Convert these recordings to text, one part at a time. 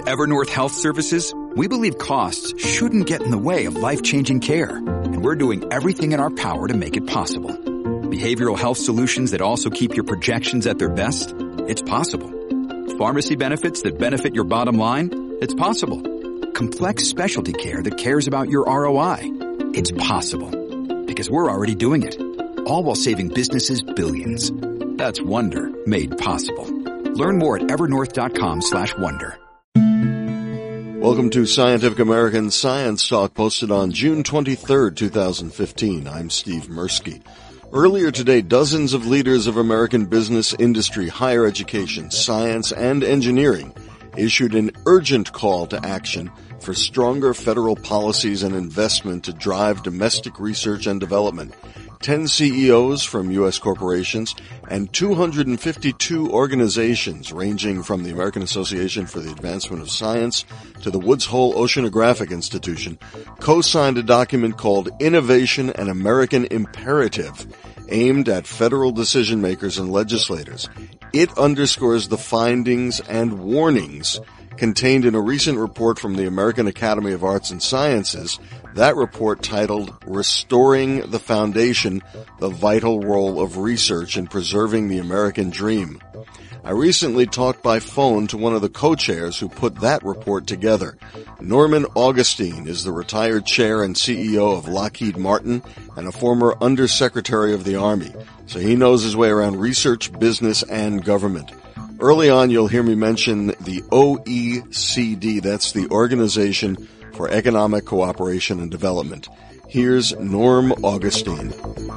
At Evernorth Health Services, we believe costs shouldn't get in the way of life-changing care, and we're doing everything in our power to make it possible. Behavioral health solutions that also keep your projections at their best? It's possible. Pharmacy benefits that benefit your bottom line? It's possible. Complex specialty care that cares about your ROI? It's possible. Because we're already doing it. All while saving businesses billions. That's Wonder made possible. Learn more at evernorth.com/wonder. Welcome to Scientific American Science Talk, posted on June 23rd, 2015. I'm Steve Mirsky. Earlier today, dozens of leaders of American business, industry, higher education, science, and engineering issued an urgent call to action for stronger federal policies and investment to drive domestic research and development. 10 CEOs from U.S. corporations and 252 organizations ranging from the American Association for the Advancement of Science to the Woods Hole Oceanographic Institution co-signed a document called Innovation: An American Imperative, aimed at federal decision makers and legislators. It underscores the findings and warnings contained in a recent report from the American Academy of Arts and Sciences. That report, titled Restoring the Foundation, the Vital Role of Research in Preserving the American Dream. I recently talked by phone to one of the co-chairs who put that report together. Norman Augustine is the retired chair and CEO of Lockheed Martin and a former Undersecretary of the Army, so he knows his way around research, business, and government. Early on, you'll hear me mention the OECD, that's the Organization for Economic Cooperation and Development. Here's Norm Augustine.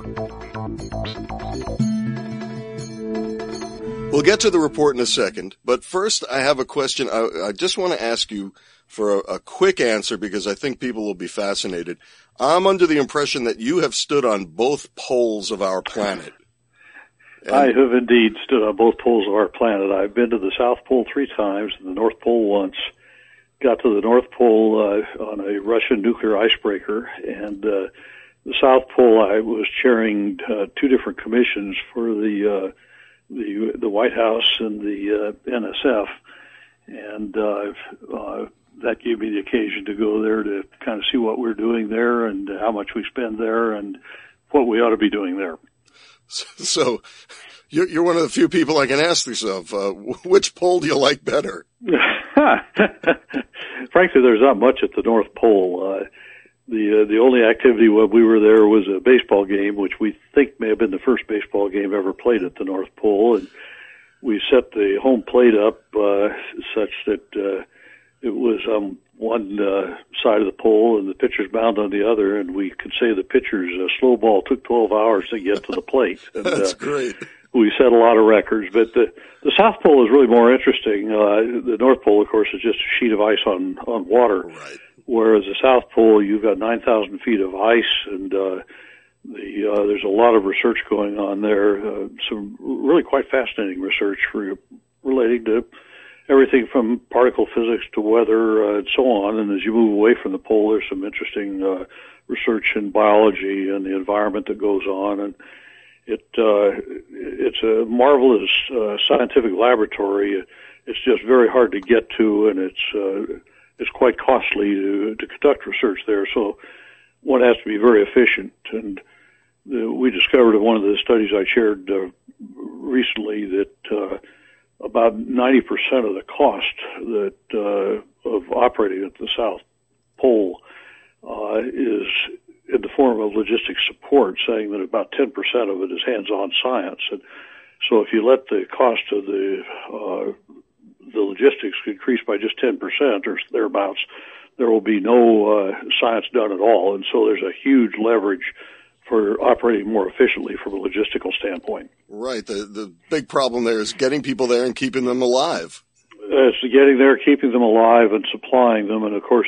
We'll get to the report in a second, but first I have a question. I just want to ask you for a quick answer because I think people will be fascinated. I'm under the impression that you have stood on both poles of our planet. I have indeed stood on both poles of our planet. I've been to the South Pole 3 times and the North Pole once. Got to the North Pole on a Russian nuclear icebreaker, and the South Pole I was chairing 2 different commissions for the White House and the NSF, and that gave me the occasion to go there to kind of see what we're doing there and how much we spend there and what we ought to be doing there. So you're one of the few people I can ask this of. Which pole do you like better? Frankly, there's not much at the North Pole. The only activity when we were there was a baseball game, which we think may have been the first baseball game ever played at the North Pole. And we set the home plate up such that it was on one side of the pole and the pitcher's mound on the other, and we could say the pitcher's slow ball took 12 hours to get to the plate. And, that's great. We set a lot of records, but the South Pole is really more interesting. The North Pole, of course, is just a sheet of ice on water. Right. Whereas the South Pole, you've got 9,000 feet of ice, and there's a lot of research going on there. Some really quite fascinating research relating to everything from particle physics to weather and so on. And as you move away from the pole, there's some interesting research in biology and the environment that goes on. And it's a marvelous scientific laboratory. It's just very hard to get to, and it's quite costly to conduct research there. So one has to be very efficient. And we discovered in one of the studies I chaired recently that about 90% of the cost that of operating at the South Pole is in the form of logistics support, saying that about 10% of it is hands-on science. And so if you let the cost of the logistics increase by just 10% or thereabouts, there will be no science done at all. And so there's a huge leverage for operating more efficiently from a logistical standpoint. Right. The big problem there is getting people there and keeping them alive. It's getting there, keeping them alive, and supplying them. And, of course,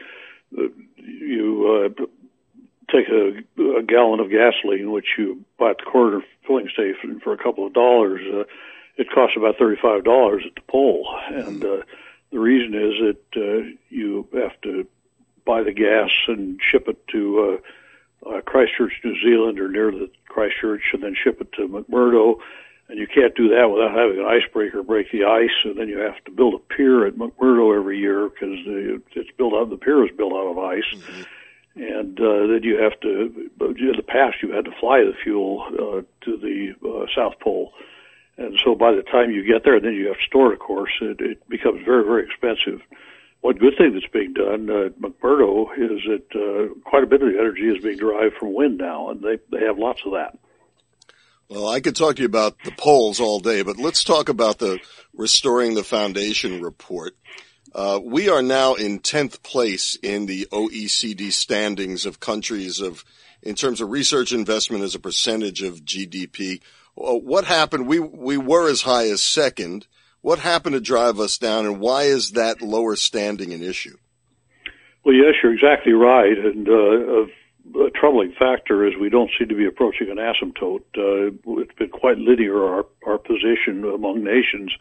you take a gallon of gasoline, which you buy at the corner filling station for a couple of dollars. It costs about $35 at the pole. And the reason is that you have to buy the gas and ship it to Christchurch, New Zealand, or near the Christchurch, and then ship it to McMurdo, And you can't do that without having an icebreaker break the ice, and then you have to build a pier at McMurdo every year because it's built out. The pier is built out of ice, and then you have to. In the past, you had to fly the fuel to the South Pole, and so by the time you get there, then you have to store it. Of course, it becomes very, very expensive. One good thing that's being done at McMurdo is that quite a bit of the energy is being derived from wind now, and they have lots of that. Well, I could talk to you about the polls all day, but let's talk about the Restoring the Foundation report. We are now in 10th place in the OECD standings of countries in terms of research investment as a percentage of GDP. What happened? We were as high as second. What happened to drive us down, and why is that lower standing an issue? Well, yes, you're exactly right, and a troubling factor is we don't seem to be approaching an asymptote. It's been quite linear, our position among nations,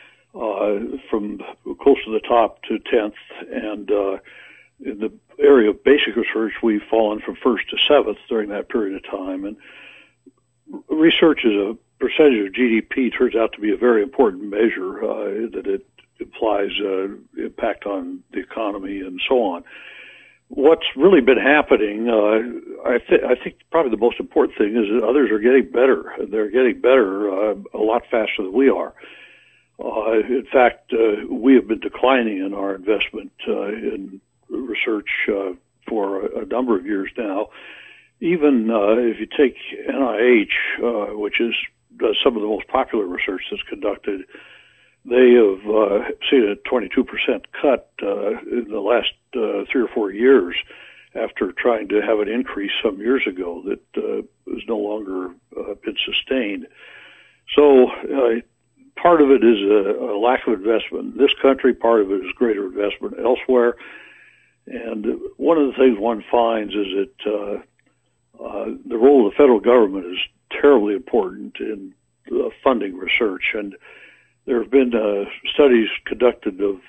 from close to the top to 10th, and in the area of basic research, we've fallen from 1st to 7th during that period of time. And research as a percentage of GDP turns out to be a very important measure, that it implies impact on the economy and so on. What's really been happening, I think probably the most important thing is that others are getting better. They're getting better a lot faster than we are. In fact, we have been declining in our investment in research for a number of years now. Even if you take NIH, which does some of the most popular research that's conducted, they have seen a 22% cut in the last 3 or 4 years after trying to have an increase some years ago that has no longer been sustained. So part of it is a lack of investment in this country. Part of it is greater investment elsewhere. And one of the things one finds is that the role of the federal government is terribly important in funding research. And there have been studies conducted of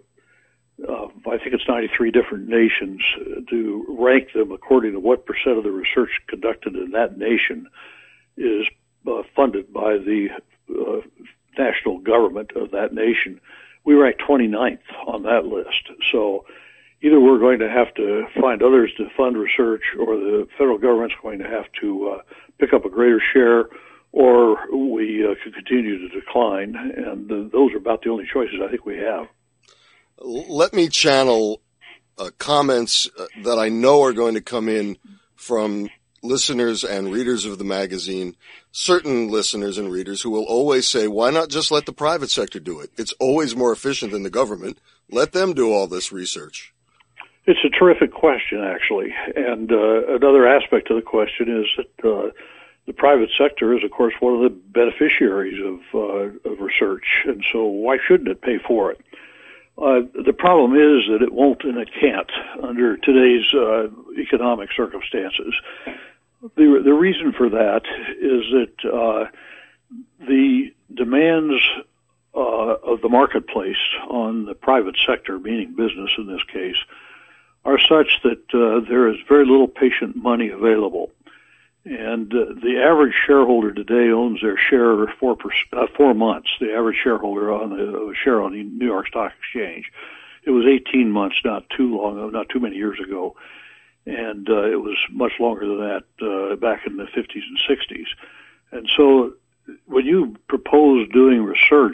I think it's 93 different nations to rank them according to what percent of the research conducted in that nation is funded by the national government of that nation. We rank 29th on that list. So either we're going to have to find others to fund research, or the federal government's going to have to pick up a greater share, or we could continue to decline. And those are about the only choices I think we have. Let me channel comments that I know are going to come in from listeners and readers of the magazine, certain listeners and readers who will always say, why not just let the private sector do it? It's always more efficient than the government. Let them do all this research. It's a terrific question, actually. And another aspect of the question is that the private sector is, of course, one of the beneficiaries of research, and so why shouldn't it pay for it? The problem is that it won't and it can't under today's economic circumstances. The reason for that is that the demands of the marketplace on the private sector, meaning business in this case, are such that there is very little patient money available. And the average shareholder today owns their share for 4 months. The average shareholder on the share on the New York Stock Exchange, it was 18 months, not too many years ago, and it was much longer than that back in the 50s and 60s. And so, when you propose doing research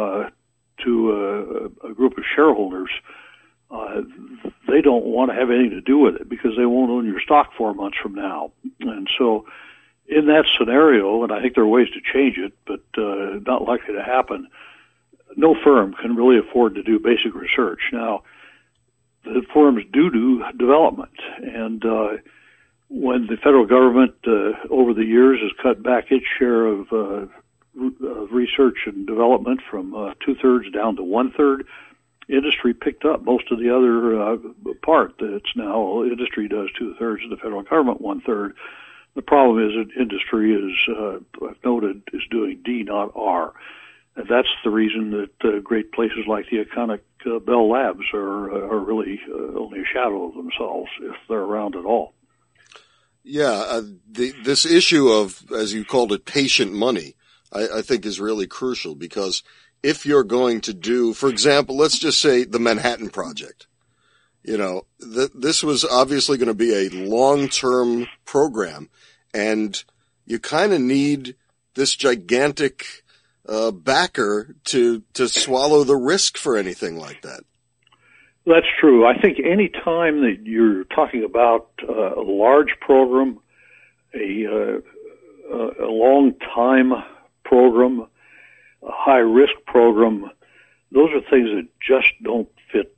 to a group of shareholders, they don't want to have anything to do with it because they won't own your stock 4 months from now. And so in that scenario, and I think there are ways to change it, but not likely to happen, no firm can really afford to do basic research. Now, the firms do development, and when the federal government over the years has cut back its share of research and development from 2/3 down to 1/3, industry picked up most of the other part. It's now industry does 2/3 and the federal government 1/3. The problem is that industry is, I've noted, is doing D, not R. And that's the reason that great places like the iconic Bell Labs are really only a shadow of themselves, if they're around at all. Yeah, this issue of, as you called it, patient money, I think is really crucial, because if you're going to do, for example, let's just say the Manhattan Project, this was obviously going to be a long-term program, and you kind of need this gigantic backer to swallow the risk for anything like that. That's true. I think any time that you're talking about a large program, a long time program, a high risk program, those are things that just don't fit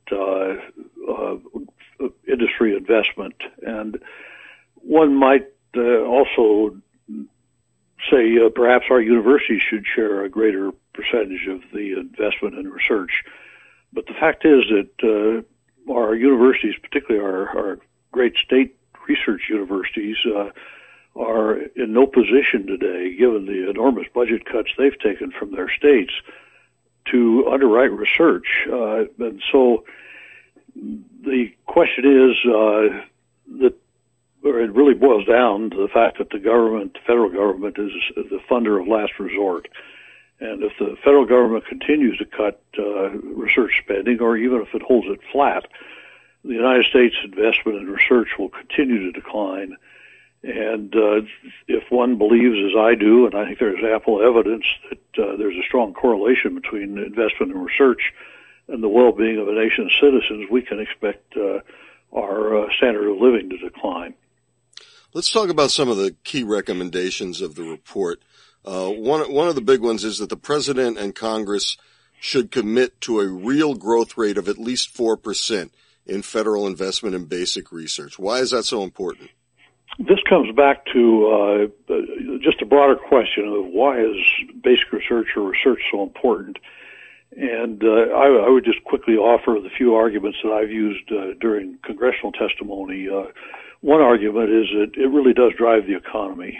industry investment. And one might also say perhaps our universities should share a greater percentage of the investment in research. But the fact is that our universities, particularly our great state research universities, are in no position today, given the enormous budget cuts they've taken from their states, to underwrite research. And so the question is that it really boils down to the fact that the federal government, is the funder of last resort. And if the federal government continues to cut research spending, or even if it holds it flat, the United States investment in research will continue to decline. And if one believes, as I do, and I think there's ample evidence that there's a strong correlation between investment in research and the well-being of a nation's citizens, we can expect our standard of living to decline. Let's talk about some of the key recommendations of the report. One of the big ones is that the President and Congress should commit to a real growth rate of at least 4% in federal investment in basic research. Why is that so important? This comes back to just a broader question of why is basic research or research so important. And I would just quickly offer the few arguments that I've used during congressional testimony. One argument is that it really does drive the economy.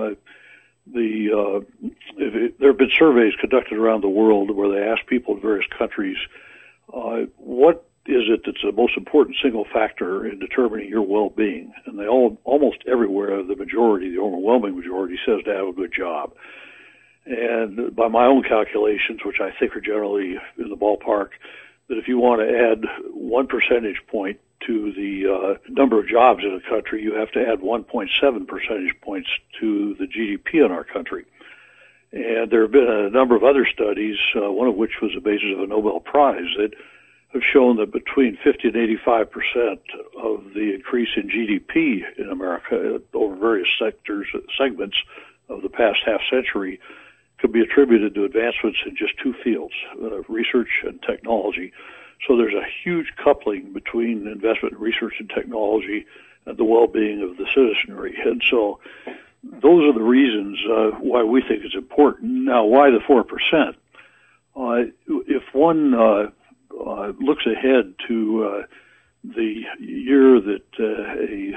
There have been surveys conducted around the world where they ask people in various countries, what is it that's the most important single factor in determining your well-being? And they almost everywhere, the overwhelming majority says to have a good job. And by my own calculations, which I think are generally in the ballpark, that if you want to add 1 percentage point to the number of jobs in a country, you have to add 1.7 percentage points to the GDP in our country. And there have been a number of other studies, one of which was the basis of a Nobel Prize, that have shown that between 50 and 85% of the increase in GDP in America over various segments of the past half century could be attributed to advancements in just two fields, research and technology. So there's a huge coupling between investment in research and technology and the well-being of the citizenry. And so those are the reasons why we think it's important. Now, why the 4%? If one looks ahead to the year that a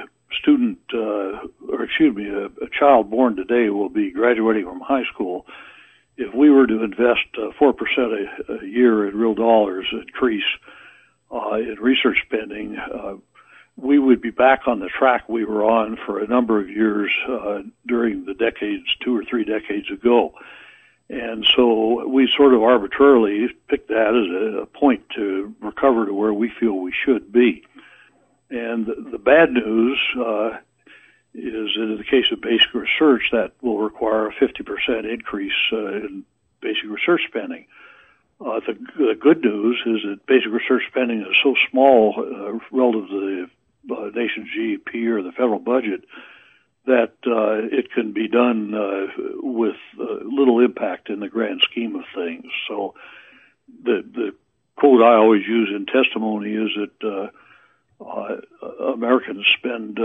child born today will be graduating from high school, if we were to invest 4% a year in real dollars increase in research spending, we would be back on the track we were on for a number of years during the decades, 2 or 3 decades ago. And so we sort of arbitrarily picked that as a point to recover to where we feel we should be. And the bad news is that in the case of basic research, that will require a 50% increase in basic research spending. The good news is that basic research spending is so small relative to the nation's GDP or the federal budget that it can be done with little impact in the grand scheme of things. So the quote I always use in testimony is that Americans spend,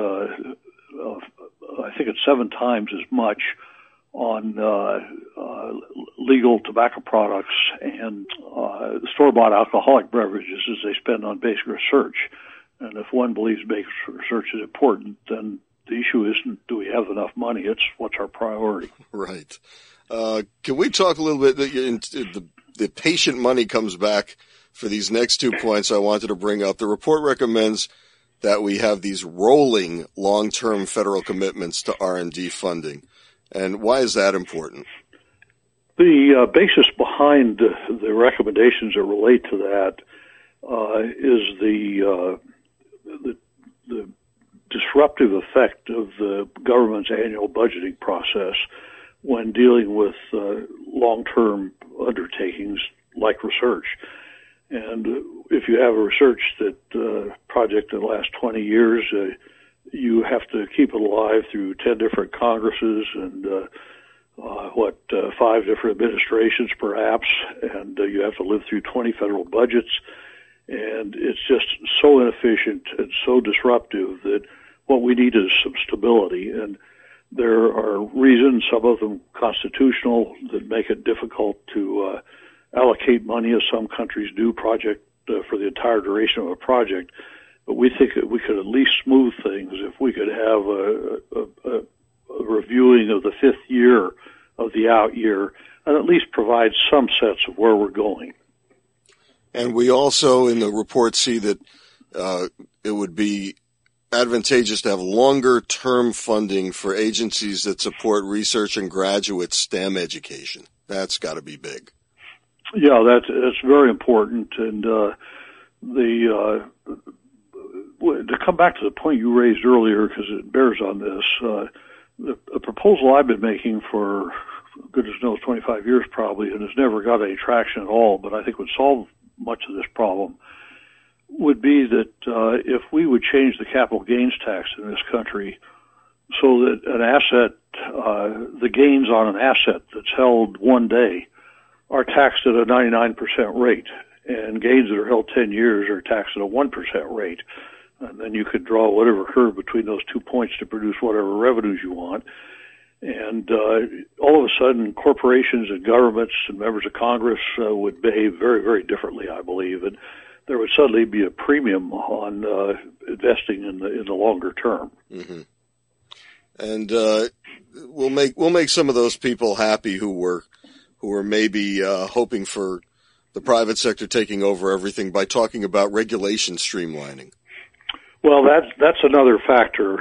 I think it's 7 times as much on legal tobacco products and store-bought alcoholic beverages as they spend on basic research. And if one believes basic research is important, then the issue isn't do we have enough money, it's what's our priority. Right. Can we talk a little bit, the patient money comes back for these next 2 points I wanted to bring up. The report recommends that we have these rolling long-term federal commitments to R&D funding. And why is that important? The basis behind the recommendations that relate to that is the disruptive effect of the government's annual budgeting process when dealing with long-term undertakings like research. And if you have a research project that lasts 20 years, you have to keep it alive through 10 different Congresses and 5 different administrations perhaps, and you have to live through 20 federal budgets, and it's just so inefficient and so disruptive that what we need is some stability. And there are reasons, some of them constitutional, that make it difficult to allocate money, as some countries do, for the entire duration of a project. But we think that we could at least smooth things if we could have a reviewing of the fifth year of the out year, and at least provide some sense of where we're going. And we also in the report see that it would be advantageous to have longer-term funding for agencies that support research and graduate STEM education. That's got to be big. Yeah, that's very important. And to come back to the point you raised earlier, because it bears on this, the proposal I've been making for goodness knows 25 years probably, and has never got any traction at all, but I think would solve much of this problem, would be that if we would change the capital gains tax in this country so that an asset, the gains on an asset that's held one day are taxed at a 99% rate, and gains that are held 10 years are taxed at a 1% rate. And then you could draw whatever curve between those 2 points to produce whatever revenues you want. And all of a sudden, corporations and governments and members of Congress would behave very, very differently, I believe. And there would suddenly be a premium on investing in the longer term. Mm-hmm. And we'll make some of those people happy who were maybe hoping for the private sector taking over everything by talking about regulation streamlining. Well, that's another factor.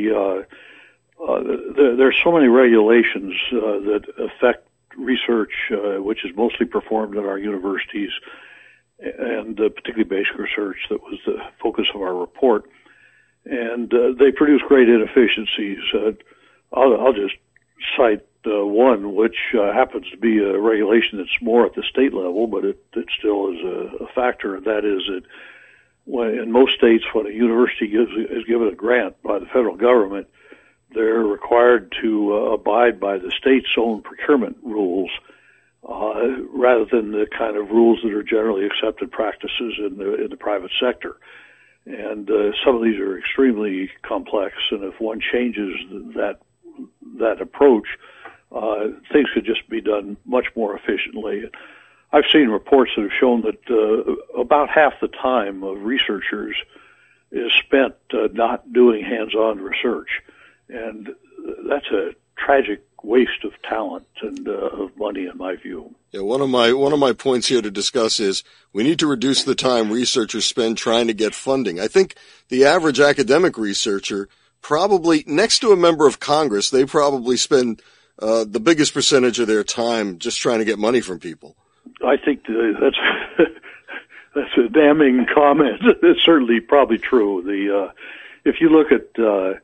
There's so many regulations that affect research, which is mostly performed at our universities, and particularly basic research that was the focus of our report. And they produce great inefficiencies. I'll just cite one, which happens to be a regulation that's more at the state level, but it still is a factor, and that is that in most states, when a university is given a grant by the federal government, they're required to abide by the state's own procurement rules rather than the kind of rules that are generally accepted practices in the private sector. And some of these are extremely complex, and if one changes that approach, things could just be done much more efficiently. I've seen reports that have shown that about half the time of researchers is spent not doing hands-on research, and that's a tragic waste of talent and of money, in my view. Yeah, one of my points here to discuss is we need to reduce the time researchers spend trying to get funding. I think the average academic researcher probably, next to a member of Congress, they probably spend the biggest percentage of their time just trying to get money from people. I think that's a damning comment. It's certainly probably true. If you look at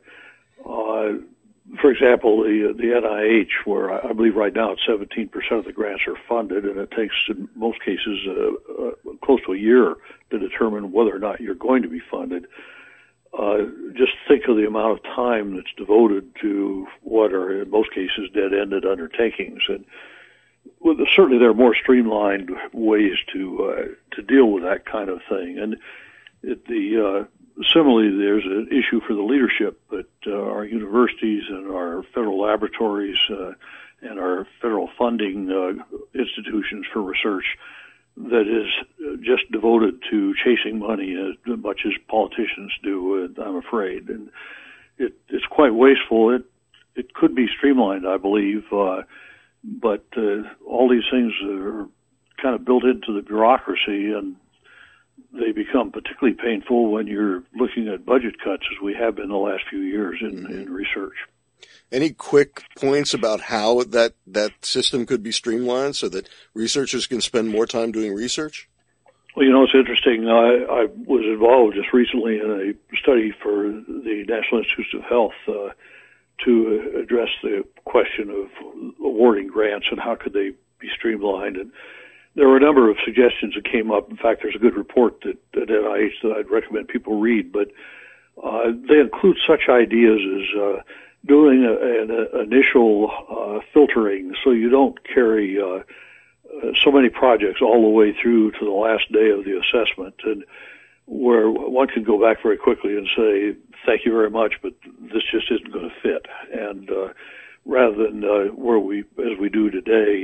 for example, the NIH, where I believe right now it's 17% of the grants are funded, and it takes, in most cases, close to a year to determine whether or not you're going to be funded. Just think of the amount of time that's devoted to what are, in most cases, dead-ended undertakings. And certainly there are more streamlined ways to deal with that kind of thing. And similarly, there's an issue for the leadership that our universities and our federal laboratories and our federal funding institutions for research that is just devoted to chasing money as much as politicians do, I'm afraid. And it's quite wasteful. It could be streamlined, I believe, but all these things are kind of built into the bureaucracy, and they become particularly painful when you're looking at budget cuts, as we have been the last few years in research. Any quick points about how that system could be streamlined so that researchers can spend more time doing research? Well, it's interesting. I was involved just recently in a study for the National Institutes of Health to address the question of awarding grants and how could they be streamlined. And there were a number of suggestions that came up. In fact, there's a good report at NIH that I'd recommend people read, but they include such ideas as doing an initial filtering so you don't carry so many projects all the way through to the last day of the assessment, and where one can go back very quickly and say, thank you very much, but this just isn't going to fit. And rather than as we do today,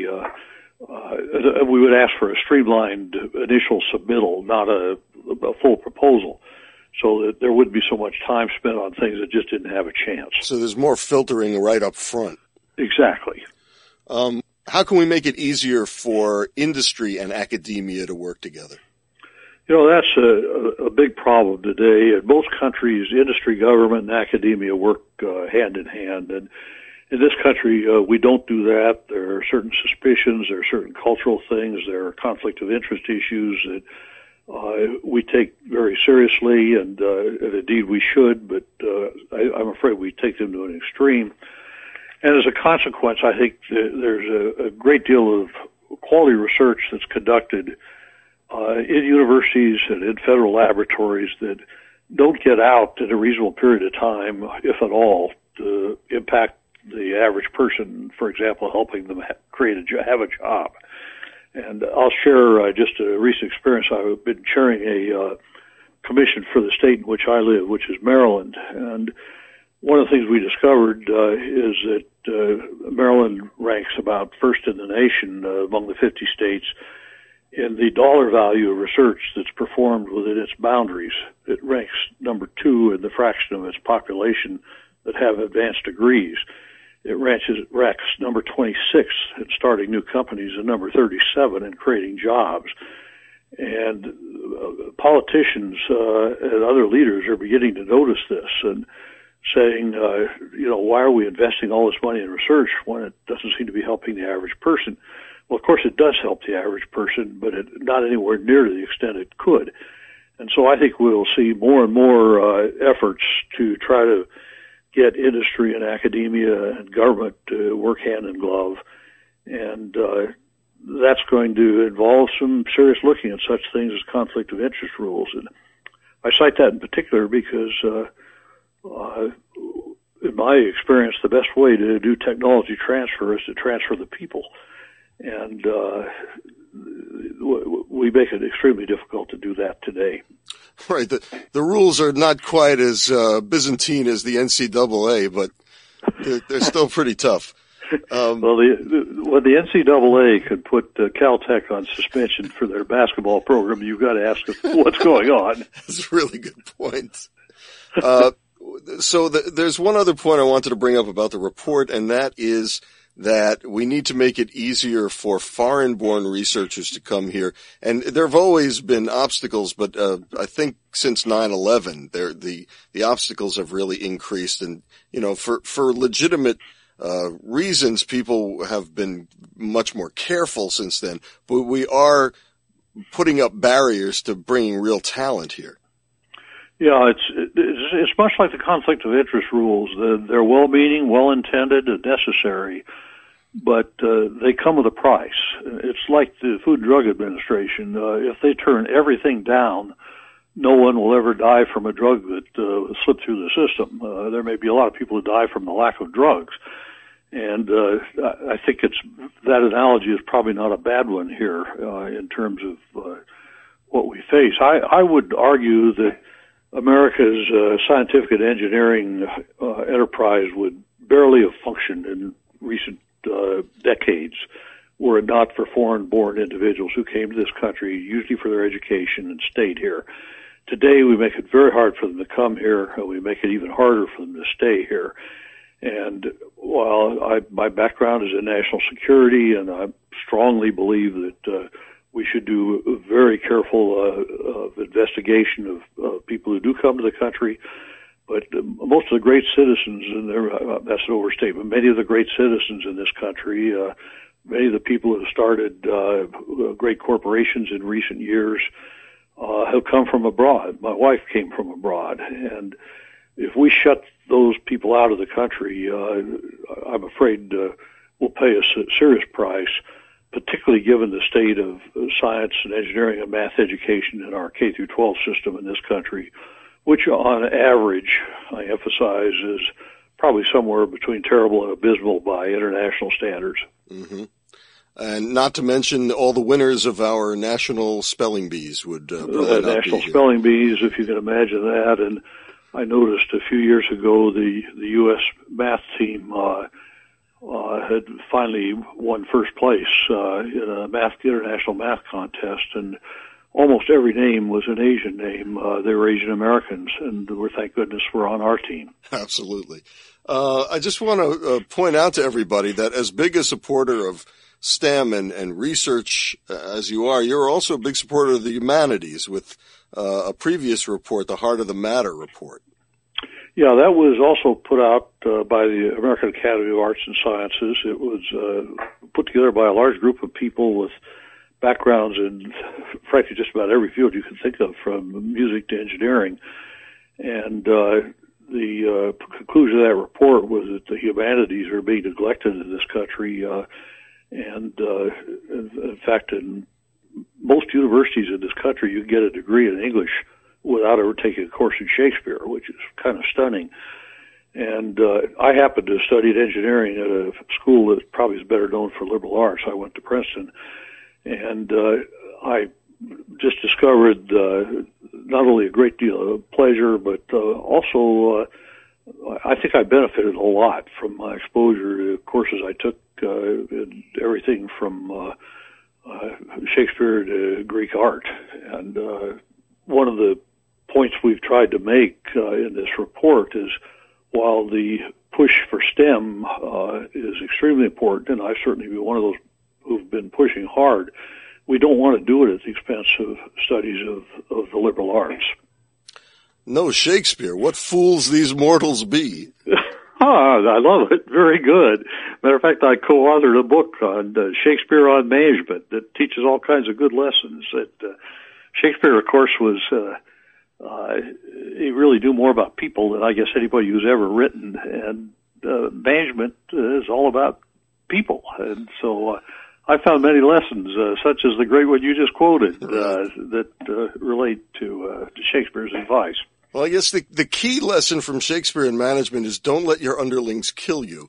we would ask for a streamlined initial submittal, not a full proposal, so that there wouldn't be so much time spent on things that just didn't have a chance. So there's more filtering right up front. Exactly. How can we make it easier for industry and academia to work together? That's a big problem today. In most countries, industry, government, and academia work hand in hand. And in this country, we don't do that. There are certain suspicions, there are certain cultural things, there are conflict of interest issues that we take very seriously, and indeed we should, but I'm afraid we take them to an extreme. And as a consequence, I think there's a great deal of quality research that's conducted in universities and in federal laboratories that don't get out in a reasonable period of time, if at all, to impact the average person, for example, helping them have a job. And I'll share just a recent experience. I've been chairing a commission for the state in which I live, which is Maryland. And one of the things we discovered is that Maryland ranks about first in the nation among the 50 states in the dollar value of research that's performed within its boundaries. It ranks number 2 in the fraction of its population that have advanced degrees. It ranks number 26 in starting new companies and number 37 in creating jobs. And politicians and other leaders are beginning to notice this and saying, why are we investing all this money in research when it doesn't seem to be helping the average person? Well, of course, it does help the average person, but not anywhere near to the extent it could. And so I think we'll see more and more efforts to try to get industry and academia and government to work hand in glove. And that's going to involve some serious looking at such things as conflict of interest rules. And I cite that in particular because in my experience, the best way to do technology transfer is to transfer the people. And we make it extremely difficult to do that today. Right. The rules are not quite as Byzantine as the NCAA, but they're still pretty tough. Well, when the NCAA could put Caltech on suspension for their basketball program, you've got to ask what's going on. That's a really good point. So there's one other point I wanted to bring up about the report, and that is that we need to make it easier for foreign-born researchers to come here. And there have always been obstacles, but I think since 9/11, the obstacles have really increased. And for legitimate reasons, people have been much more careful since then. But we are putting up barriers to bringing real talent here. Yeah, it's much like the conflict of interest rules. They're well-meaning, well-intended, and necessary, but they come with a price. It's like the Food and Drug Administration. If they turn everything down, no one will ever die from a drug that slipped through the system. There may be a lot of people who die from the lack of drugs. And I think that analogy is probably not a bad one here in terms of what we face. I would argue that America's scientific and engineering enterprise would barely have functioned in recent decades were it not for foreign-born individuals who came to this country, usually for their education, and stayed here. Today, we make it very hard for them to come here, and we make it even harder for them to stay here. And while my background is in national security, and I strongly believe that we should do a very careful investigation of people who do come to the country, But most of the great citizens, and that's an overstatement, many of the great citizens in this country, many of the people who have started great corporations in recent years have come from abroad. My wife came from abroad, and if we shut those people out of the country, I'm afraid we'll pay a serious price, particularly given the state of science and engineering and math education in our K-12 system in this country, which on average, I emphasize, is probably somewhere between terrible and abysmal by international standards. Mm-hmm. And not to mention all the winners of our national spelling bees would national spelling bees, if you can imagine that. And I noticed a few years ago the U.S. math team had finally won first place in a international math contest, and almost every name was an Asian name. They were Asian Americans, and thank goodness we're on our team. Absolutely. I just want to point out to everybody that as big a supporter of STEM and research as you are, you're also a big supporter of the humanities with a previous report, the Heart of the Matter report. Yeah, that was also put out by the American Academy of Arts and Sciences. It was put together by a large group of people with backgrounds in, frankly, just about every field you can think of, from music to engineering. And the conclusion of that report was that the humanities are being neglected in this country. And in fact, in most universities in this country, you can get a degree in English without ever taking a course in Shakespeare, which is kind of stunning. And I happened to have studied engineering at a school that probably is better known for liberal arts. I went to Princeton. And I just discovered not only a great deal of pleasure, but also I think I benefited a lot from my exposure to courses I took in everything from Shakespeare to Greek art. And one of the points we've tried to make in this report is, while the push for STEM is extremely important, and I've certainly been one of those who've been pushing hard, we don't want to do it at the expense of studies of the liberal arts. No Shakespeare. What fools these mortals be. I love it. Very good. Matter of fact, I co-authored a book on Shakespeare on management that teaches all kinds of good lessons. Shakespeare, of course, was he really knew more about people than I guess anybody who's ever written, and management is all about people. And so I found many lessons, such as the great one you just quoted, that relate to Shakespeare's advice. Well, I guess the key lesson from Shakespeare in management is don't let your underlings kill you.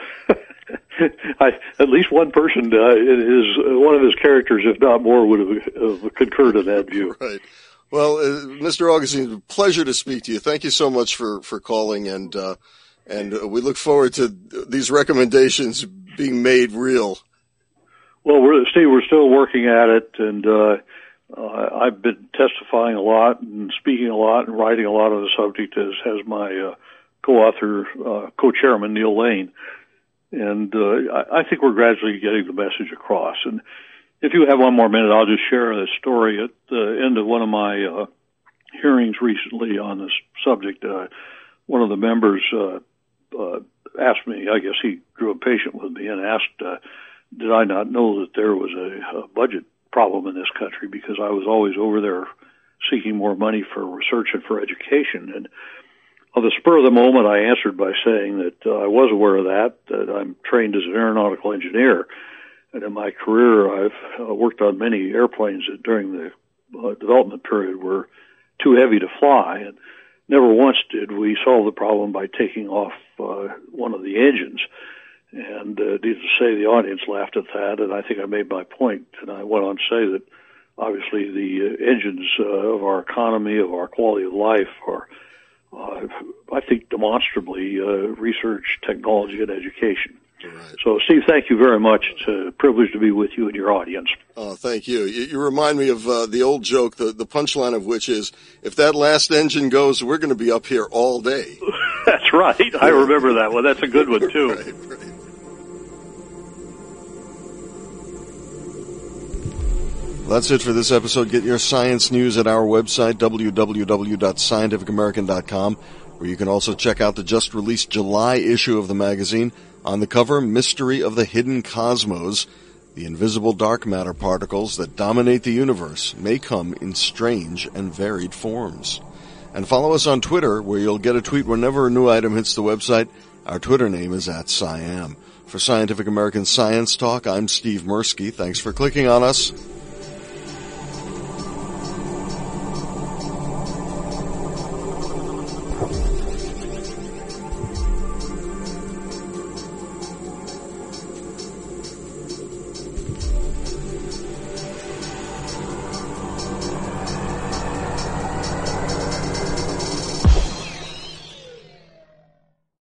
At least one person, one of his characters, if not more, would have concurred in that view. Right. Well, Mr. Augustine, pleasure to speak to you. Thank you so much for calling, and we look forward to these recommendations being made real. Well, Steve, we're still working at it, and I've been testifying a lot and speaking a lot and writing a lot on the subject, as has my co-author, co-chairman, Neil Lane. And I think we're gradually getting the message across. And if you have one more minute, I'll just share a story. At the end of one of my hearings recently on this subject, one of the members asked me, I guess he grew impatient with me, and asked, did I not know that there was a budget problem in this country, because I was always over there seeking more money for research and for education. And on the spur of the moment, I answered by saying that I was aware of that I'm trained as an aeronautical engineer. And in my career, I've worked on many airplanes that during the development period were too heavy to fly. And never once did we solve the problem by taking off one of the engines. And needless to say, the audience laughed at that, and I think I made my point. And I went on to say that obviously the engines of our economy, of our quality of life, are, I think, demonstrably research, technology, and education. Right. So, Steve, thank you very much. It's a privilege to be with you and your audience. Oh, thank you. You remind me of the old joke, the punchline of which is, if that last engine goes, we're going to be up here all day. That's right. I remember that one. That's a good one, too. Right. That's it for this episode. Get your science news at our website, www.scientificamerican.com. where you can also check out the just-released July issue of the magazine. On the cover, Mystery of the Hidden Cosmos. The invisible dark matter particles that dominate the universe may come in strange and varied forms. And follow us on Twitter, where you'll get a tweet whenever a new item hits the website. Our Twitter name is @SciAm. For Scientific American Science Talk, I'm Steve Mirsky. Thanks for clicking on us.